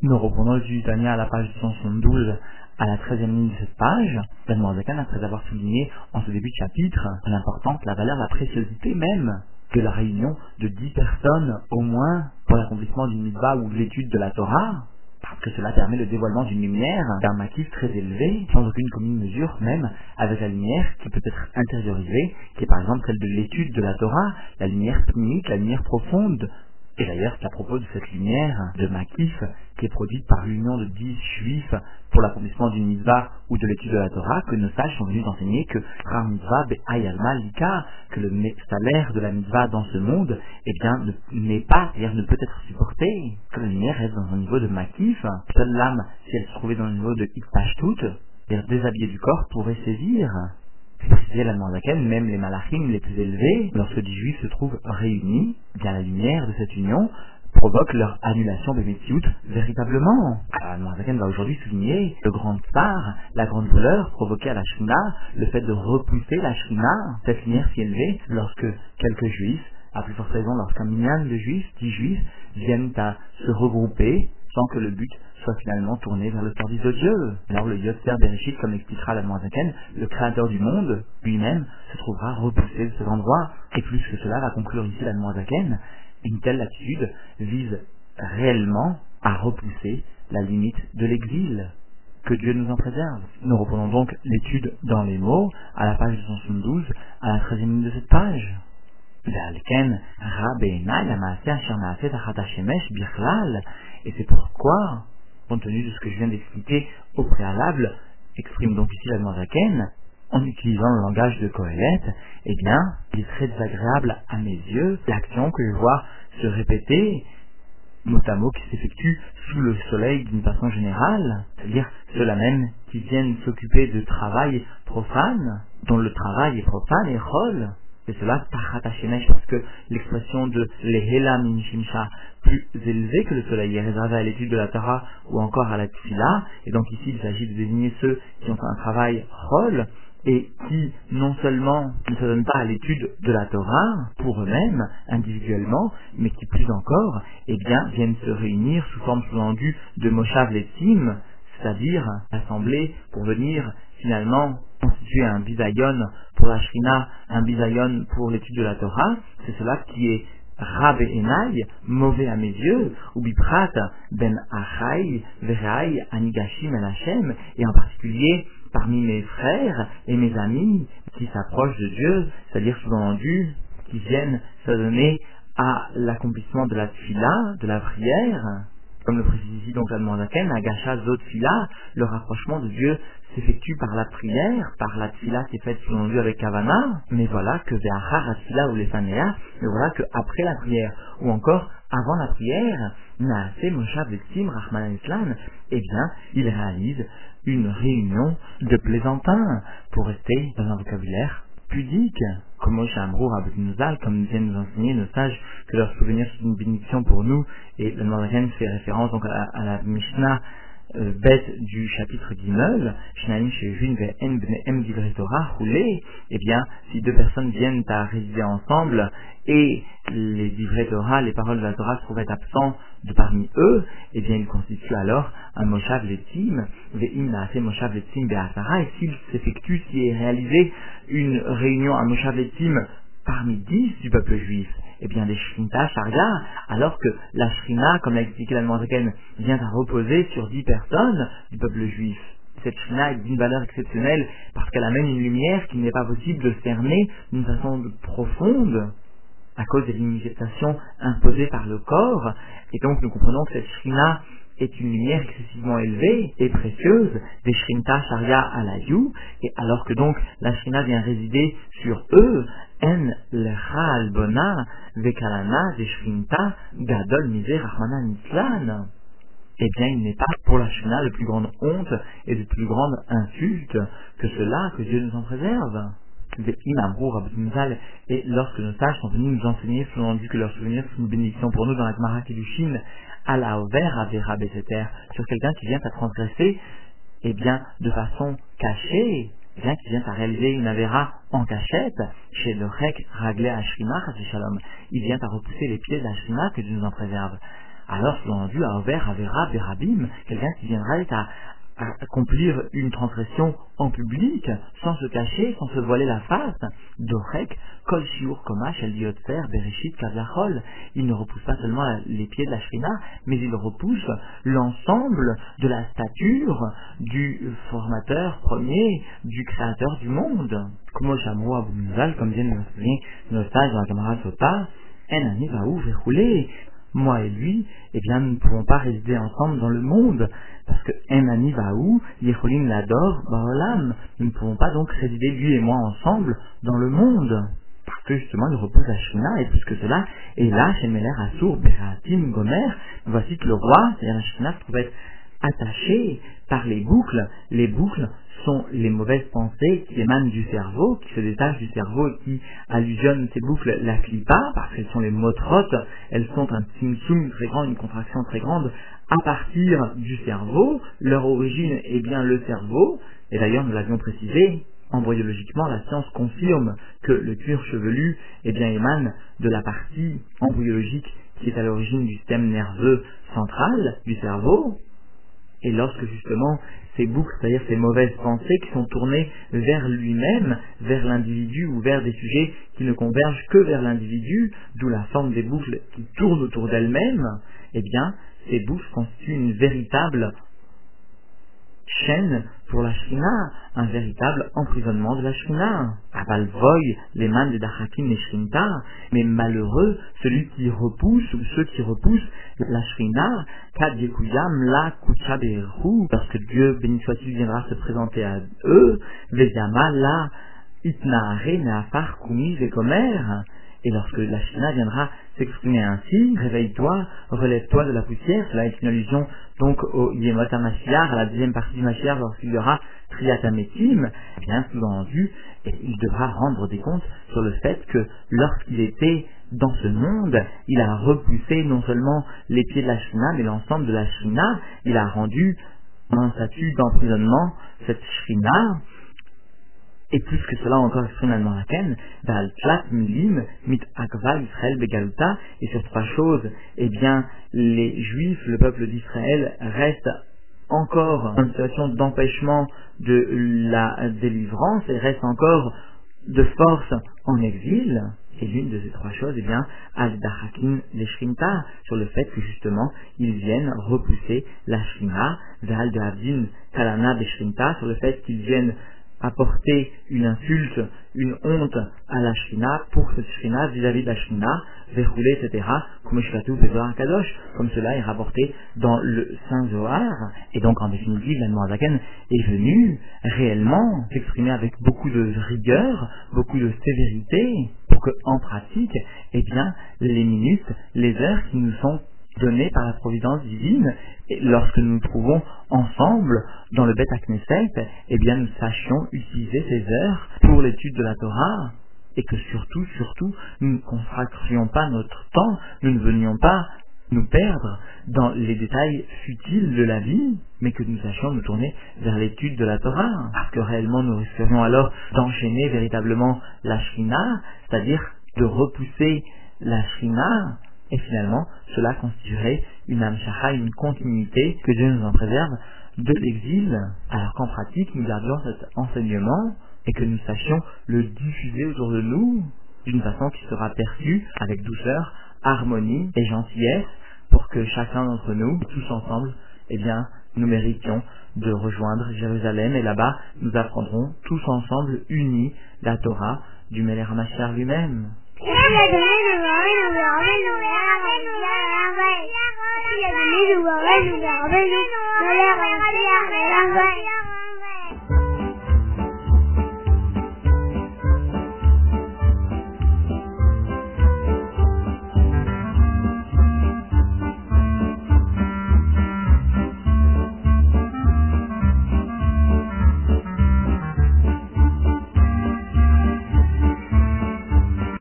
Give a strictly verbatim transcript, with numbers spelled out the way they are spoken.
Nous reprenons le Tanya à la page cent soixante-douze, à la treizième ligne de cette page. L'Admorazaken, après avoir souligné en ce début de chapitre l'importance, la valeur, la préciosité même de la réunion de dix personnes au moins pour l'accomplissement d'une mitzvah ou de l'étude de la Torah, parce que cela permet le dévoilement d'une lumière, d'un maquis très élevé, sans aucune commune mesure, même avec la lumière qui peut être intériorisée, qui est par exemple celle de l'étude de la Torah, la lumière pnimique, la lumière profonde. Et d'ailleurs, c'est à propos de cette lumière de Makif qui est produite par l'union de dix juifs pour l'accomplissement d'une mitzvah ou de l'étude de la Torah que nos sages sont venus enseigner que Rar mitzvah be'ayalma lika, que le salaire de la mitzvah dans ce monde, eh bien, ne- n'est pas, c'est-à-dire ne peut être supporté, que la lumière reste dans un niveau de Makif. Seule l'âme, si elle se trouvait dans le niveau de Ikpashtut, c'est-à-dire déshabillée du corps, pourrait saisir. C'est précisé la laquelle même les malachim les plus élevés, lorsque dix juifs se trouvent réunis, bien la lumière de cette union provoque leur annulation de Metsiout véritablement. La Mourazaken va aujourd'hui souligner le grand tsar, la grande douleur provoquée à la Shrina, le fait de repousser la Shrina, cette lumière si élevée, lorsque quelques juifs, à plus forte raison lorsqu'un million de juifs, dix juifs, viennent à se regrouper sans que le but soit finalement tourné vers le service de Dieu. Alors le Yotzer Bereshit, comme l'expliquera la Mourazaken, le créateur du monde, lui-même, se trouvera repoussé de cet endroit. Et plus que cela, va conclure ici la Mourazaken, une telle attitude vise réellement à repousser la limite de l'exil. Que Dieu nous en préserve. Nous reprenons donc l'étude dans les mots, à la page deux cent soixante-douze, à la treizième ligne de cette page. Et c'est pourquoi, compte tenu de ce que je viens d'expliquer au préalable, exprime donc ici la Mourazaken, en utilisant le langage de Kohelet, eh bien, il est très désagréable à mes yeux l'action que je vois se répéter, mot à mot, qui s'effectue sous le soleil d'une façon générale, c'est-à-dire ceux-là même qui viennent s'occuper de travail profane, dont le travail est profane et rôle. Et cela, Tachat Hashemesh, parce que l'expression de Lehela Minishimsha, plus élevée que le soleil, est réservée à l'étude de la Torah ou encore à la Tfila, et donc ici il s'agit de désigner ceux qui ont un travail rôle, et qui non seulement ne se donnent pas à l'étude de la Torah pour eux-mêmes, individuellement, mais qui plus encore, eh bien, viennent se réunir sous forme sous-tendue de Moshav Letzim, c'est-à-dire assemblés pour venir finalement constituer un bisayon pour la Shrina, un bisayon pour l'étude de la Torah. C'est cela qui est Rab et Enai, mauvais à mes yeux, ou Biprat ben Achai, Verai, Anigashim el Hashem, et en particulier parmi mes frères et mes amis qui s'approchent de Dieu, c'est-à-dire sous-entendu, qui viennent s'adonner à l'accomplissement de la tfila, de la prière, comme le précise ici donc la Mourazaken, Agasha Zot Tfila, le rapprochement de Dieu s'effectue par la prière, par la tfila qui est faite selon Dieu avec Kavana, mais voilà que Ve'achar Atfila ou Lefanea, mais voilà que après la prière, ou encore avant la prière, Naase Moshav Letzim Rahman Islan, eh bien, il réalise une réunion de plaisantins, pour rester dans un vocabulaire pudique, comme Moshe Amrou Rabbeinu, comme viennent nous enseigner nos sages, que leur souvenir c'est une bénédiction pour nous, et le Mourazaken fait référence donc à la, à la Mishnah euh, bête du chapitre dix-neuf, Shnaim Shevin Ve'en Bnehem Divrei Torah Roulé, eh bien, si deux personnes viennent à résider ensemble, et les Divrei Torah, les paroles de la Torah se trouvent être absents de parmi eux, eh bien, ils constituent alors un Moshav Letzim, Ve'im Naase Moshav Letzim Be'asara, et s'il s'effectue, s'il est réalisé une réunion, un Moshav Letzim parmi dix du peuple juif, eh bien des Shrinta Sharia, alors que la Shrina, comme l'a expliqué la Mourazaken, vient à reposer sur dix personnes du peuple juif. Cette Shrina est d'une valeur exceptionnelle parce qu'elle amène une lumière qu'il n'est pas possible de cerner d'une façon profonde à cause des limitations imposées par le corps, et donc nous comprenons que cette Shrina est une lumière excessivement élevée et précieuse, des Shrinta Sharia à la You, et alors que donc la Shrina vient résider sur eux, En Lecha Albona, Vekalana, des Shrinta, Gadol Miser Rahmana Nislan. Eh bien, il n'est pas pour la Shrina de plus grande honte et de plus grande insulte que cela, que Dieu nous en préserve. Et lorsque nos sages sont venus nous enseigner, selon dit que leur souvenir c'est une bénédiction pour nous dans la Gemara Kiddushin, à la Over Avera Beseter, sur quelqu'un qui vient à transgresser, eh bien, de façon cachée, eh bien, qui vient à réaliser une Avera en cachette, chez le Rek Raglé Ashrima, Shalom, il vient à repousser les pieds de la Shrima, que Dieu nous en préserve. alors sous-entendu, à Over, Avera, Berabim, quelqu'un qui viendra est à à accomplir une transgression en public, sans se cacher, sans se voiler la face. Dorek, Kol Shiur Komash, El Yotzer, Bereshit, Kaviachol. Il ne repousse pas seulement la- les pieds de la Shrina, mais il repousse l'ensemble de la stature du formateur premier, du créateur du monde. Comme au chameau abominable, comme viennent de nous souligner nos sages dans la camarade Sota, En Ani Vaou Verroulé. Moi et lui, eh bien, nous ne pouvons pas résider ensemble dans le monde, parce que Emani Vaou, Yecholim l'adore, Baolam. Nous ne pouvons pas donc résider lui et moi ensemble dans le monde, parce que justement il repose la Shrina, et plus que cela, et là, chez Meler Assour, Beratim, Gomer, voici que le roi, c'est-à-dire la Shrina, se trouve être attaché par les boucles. Les boucles sont les mauvaises pensées qui émanent du cerveau, qui se détachent du cerveau et qui allusionnent ces boucles la clipa, parce qu'elles sont les motrotes, elles sont un tsum très grand, une contraction très grande à partir du cerveau. Leur origine est bien le cerveau, et d'ailleurs nous l'avions précisé, embryologiquement la science confirme que le cuir chevelu eh bien, émane de la partie embryologique qui est à l'origine du système nerveux central du cerveau. Et lorsque justement ces boucles, c'est-à-dire ces mauvaises pensées qui sont tournées vers lui-même, vers l'individu ou vers des sujets qui ne convergent que vers l'individu, d'où la forme des boucles qui tournent autour d'elles-mêmes, eh bien ces boucles constituent une véritable chaîne pour la Shrina, un véritable emprisonnement de la Shrina. Avalvoy, les man de Dachakim et Shrinta, mais malheureux celui qui repousse ou ceux qui repoussent la Shrina, Kad Yekuyam la Kucha Be'erhu, parce que Dieu, béni soit-il, viendra se présenter à eux, Veyama la Itnaare Neafar Kumi Vekomer. Et lorsque la Shrina viendra s'exprimer ainsi, réveille-toi, relève-toi de la poussière, cela est une allusion donc au Yemot HaMashiach, à la deuxième partie du Mashiach, lorsqu'il y aura Triyat HaMetim, bien sous-entendu, il devra rendre des comptes sur le fait que lorsqu'il était dans ce monde, il a repoussé non seulement les pieds de la Shrina, mais l'ensemble de la Shrina, il a rendu un statut d'emprisonnement cette Shrina. Et plus que cela encore exprime la Moraken, Baal Tlat Milim, Mit Akva Israël Begaluta, et sur trois choses, eh bien, les Juifs, le peuple d'Israël, restent encore en situation d'empêchement de la délivrance et reste encore de force en exil. Et l'une de ces trois choses, eh bien, Al-Dahakin les Shrinta, sur le fait que justement, ils viennent repousser la Shrina, Al-Dahavdin Kalana des Shrinta, sur le fait qu'ils viennent apporter une insulte, une honte à la Shrina pour cette Shrina vis-à-vis de la Shrina, verroulé, et cetera, comme Kadosh, comme cela est rapporté dans le Saint Zohar. Et donc, en définitive, la Noazaken est venue réellement s'exprimer avec beaucoup de rigueur, beaucoup de sévérité, pour que, en pratique, eh bien, les minutes, les heures qui nous sont données par la providence divine, et lorsque nous nous trouvons ensemble dans le Beth Knesset, eh bien nous sachions utiliser ces heures pour l'étude de la Torah, et que surtout, surtout, nous ne consacrions pas notre temps, nous ne venions pas nous perdre dans les détails futiles de la vie, mais que nous sachions nous tourner vers l'étude de la Torah, parce que réellement nous risquerions alors d'enchaîner véritablement la Shrina, c'est-à-dire de repousser la Shrina. Et finalement, cela constituerait une amshacha, une continuité, que Dieu nous en préserve, de l'exil, alors qu'en pratique, nous gardions cet enseignement et que nous sachions le diffuser autour de nous d'une façon qui sera perçue avec douceur, harmonie et gentillesse, pour que chacun d'entre nous, tous ensemble, eh bien, nous méritions de rejoindre Jérusalem, et là-bas, nous apprendrons tous ensemble, unis, la Torah du Melech HaMashiach lui-même. Hallelujah, hallelujah, hallelujah, hallelujah, hallelujah, hallelujah, hallelujah.